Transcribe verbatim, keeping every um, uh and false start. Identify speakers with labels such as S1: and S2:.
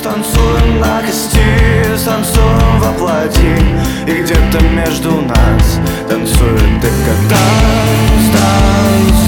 S1: станцуем на кости, станцуем во плоти. И где-то между нас танцует ты, когда станцуем.